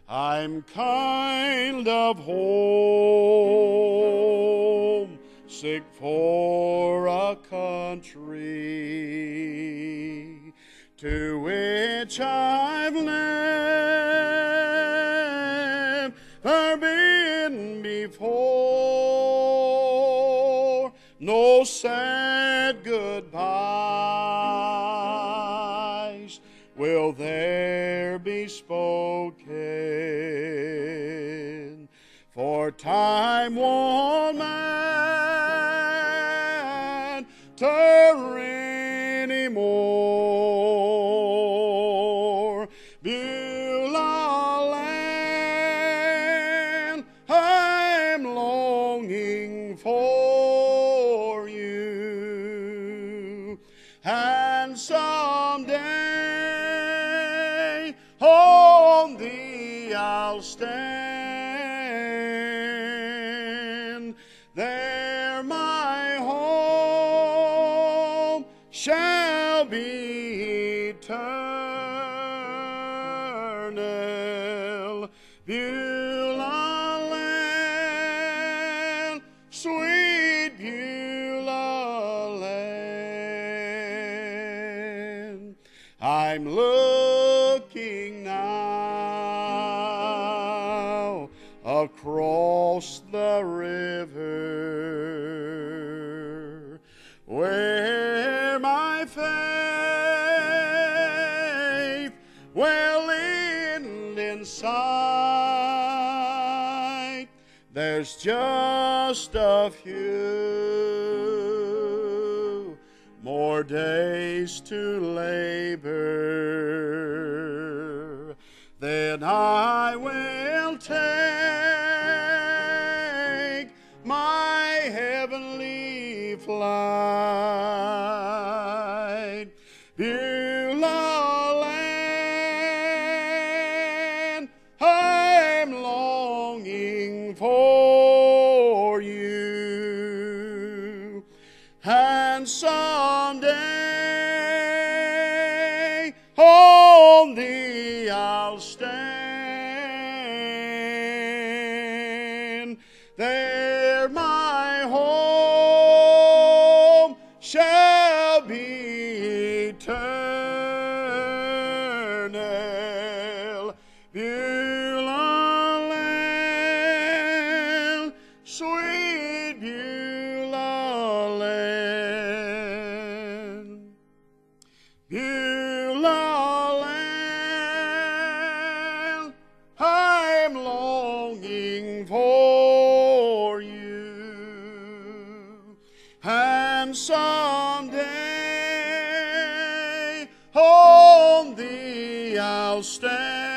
I'm kind of homesick for a country to which I've never been before. No sad goodbyes will there be spoken, for time won't matter anymore. Beulah land, I'm longing for you, and someday on thee I'll stand. There my home shall be eternal. Beulah land, sweet Beulah land. I'm looking now across the river, where my faith will end in sight. There's just a few more days to labor, then I will take my heavenly flight. Beulah land, I'm longing for you, and someday on thee I'll stand. There my home shall be eternal. Beulah land, sweet Beulah land. Beulah land, I'm longing for you, and someday on thee I'll stand.